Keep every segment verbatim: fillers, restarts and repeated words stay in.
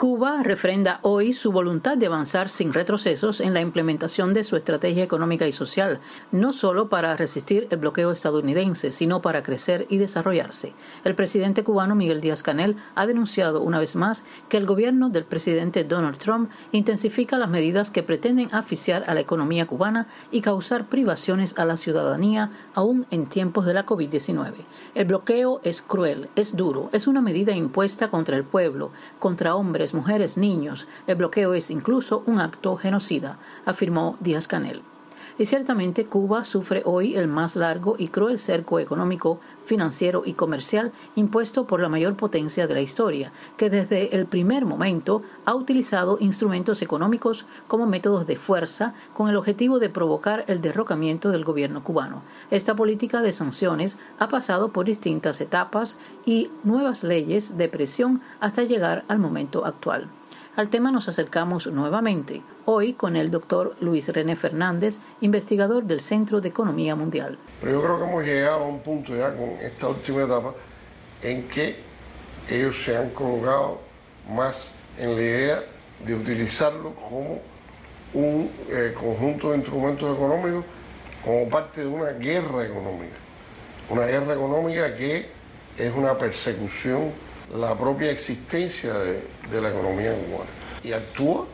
Cuba refrenda hoy su voluntad de avanzar sin retrocesos en la implementación de su estrategia económica y social, no solo para resistir el bloqueo estadounidense, sino para crecer y desarrollarse. El presidente cubano Miguel Díaz-Canel ha denunciado una vez más que el gobierno del presidente Donald Trump intensifica las medidas que pretenden asfixiar a la economía cubana y causar privaciones a la ciudadanía, aún en tiempos de la COVID diecinueve. El bloqueo es cruel, es duro, es una medida impuesta contra el pueblo, contra hombres, mujeres, niños. El bloqueo es incluso un acto genocida, afirmó Díaz-Canel. Y ciertamente Cuba sufre hoy el más largo y cruel cerco económico, financiero y comercial impuesto por la mayor potencia de la historia, que desde el primer momento ha utilizado instrumentos económicos como métodos de fuerza con el objetivo de provocar el derrocamiento del gobierno cubano. Esta política de sanciones ha pasado por distintas etapas y nuevas leyes de presión hasta llegar al momento actual. Al tema nos acercamos nuevamente, hoy con el doctor Luis René Fernández, investigador del Centro de Economía Mundial. Pero yo creo que hemos llegado a un punto ya con esta última etapa en que ellos se han colocado más en la idea de utilizarlo como un eh, conjunto de instrumentos económicos como parte de una guerra económica. Una guerra económica que es una persecución la propia existencia de, de la economía cubana y actúa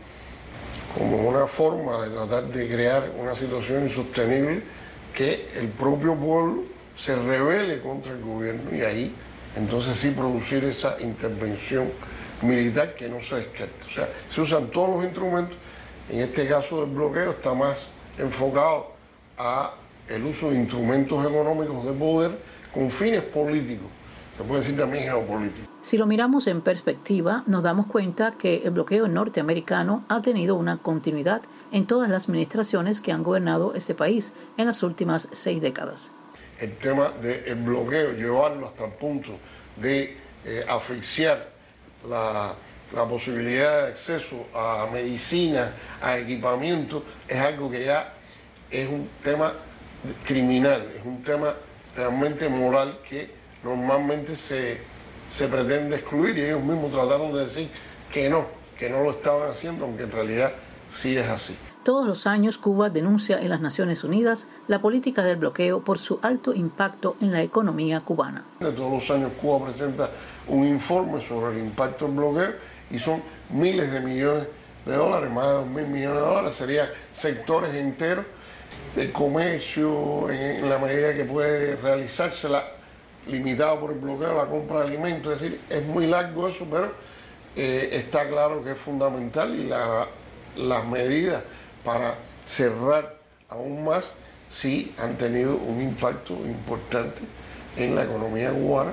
como una forma de tratar de crear una situación insostenible que el propio pueblo se rebele contra el gobierno y ahí entonces sí producir esa intervención militar que no se descarta. O sea, se usan todos los instrumentos, en este caso del bloqueo está más enfocado a el uso de instrumentos económicos de poder con fines políticos. Se puede decir también geopolítico. Si lo miramos en perspectiva, nos damos cuenta que el bloqueo norteamericano ha tenido una continuidad en todas las administraciones que han gobernado este país en las últimas seis décadas. El tema del bloqueo, llevarlo hasta el punto de eh, asfixiar la, la posibilidad de acceso a medicina, a equipamiento, es algo que ya es un tema criminal, es un tema realmente moral que normalmente se, se pretende excluir y ellos mismos trataron de decir que no, que no lo estaban haciendo, aunque en realidad sí es así. Todos los años Cuba denuncia en las Naciones Unidas la política del bloqueo por su alto impacto en la economía cubana. Todos los años Cuba presenta un informe sobre el impacto del bloqueo y son miles de millones de dólares, más de dos mil millones de dólares, serían sectores enteros de comercio en la medida que puede realizarse la limitado por el bloqueo, la compra de alimentos, es decir, es muy largo eso, pero eh, está claro que es fundamental y la, las medidas para cerrar aún más sí han tenido un impacto importante en la economía cubana.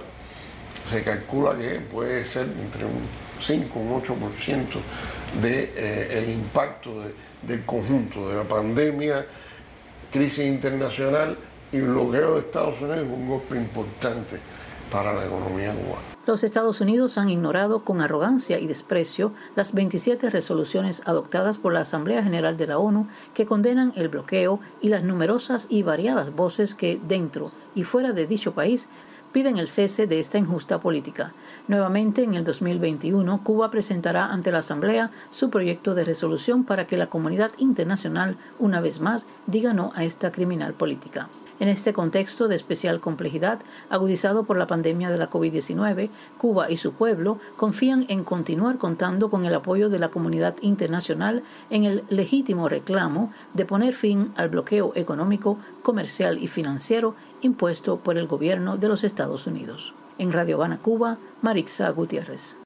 Se calcula que puede ser entre un cinco y un ocho por ciento del de, eh, impacto de, del conjunto de la pandemia, crisis internacional y bloqueo de Estados Unidos es un golpe importante para la economía cubana. Los Estados Unidos han ignorado con arrogancia y desprecio las veintisiete resoluciones adoptadas por la Asamblea General de la ONU que condenan el bloqueo y las numerosas y variadas voces que, dentro y fuera de dicho país, piden el cese de esta injusta política. Nuevamente, en el dos mil veintiuno, Cuba presentará ante la Asamblea su proyecto de resolución para que la comunidad internacional, una vez más, diga no a esta criminal política. En este contexto de especial complejidad, agudizado por la pandemia de la COVID diecinueve, Cuba y su pueblo confían en continuar contando con el apoyo de la comunidad internacional en el legítimo reclamo de poner fin al bloqueo económico, comercial y financiero impuesto por el gobierno de los Estados Unidos. En Radio Habana, Cuba, Marixa Gutiérrez.